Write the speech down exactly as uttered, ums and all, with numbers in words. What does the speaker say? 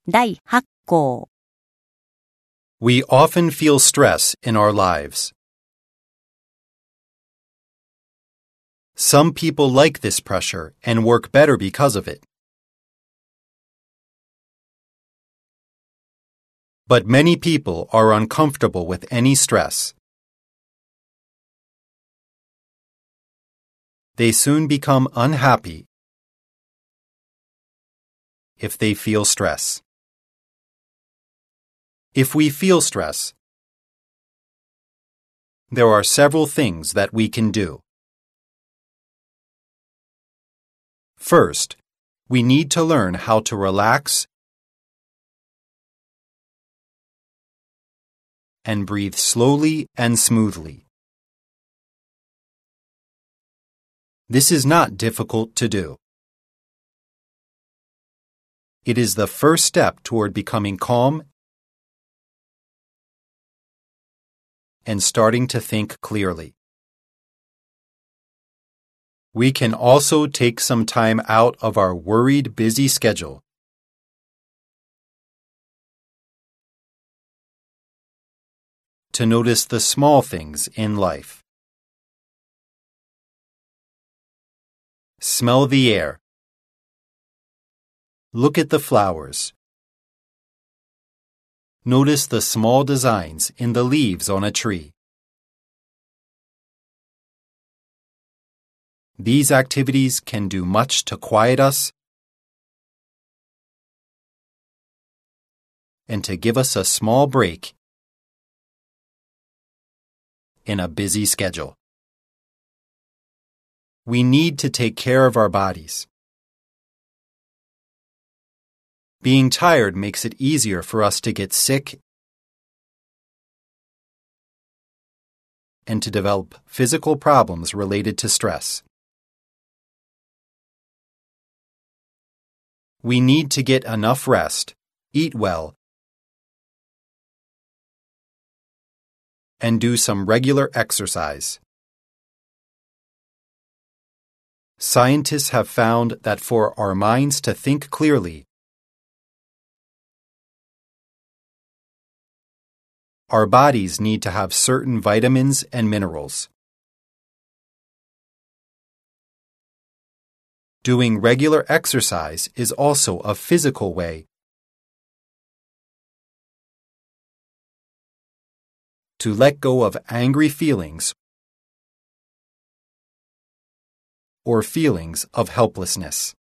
だいはち項 We often feel stress in our lives. Some people like this pressure and work better because of it. But many people are uncomfortable with any stress. They soon become unhappy if they feel stress. If we feel stress, there are several things that we can do. First, we need to learn how to relax and breathe slowly and smoothly. This is not difficult to do. It is the first step toward becoming calm and starting to think clearly. We can also take some time out of our worried, busy schedule to notice the small things in life. Smell the air. Look at the flowers. Notice the small designs in the leaves on a tree. These activities can do much to quiet us and to give us a small break in a busy schedule. We need to take care of our bodies. Being tired makes it easier for us to get sick and to develop physical problems related to stress. We need to get enough rest, eat well, and do some regular exercise. Scientists have found that for our minds to think clearly, our bodies need to have certain vitamins and minerals. Doing regular exercise is also a physical way to let go of angry feelings or feelings of helplessness.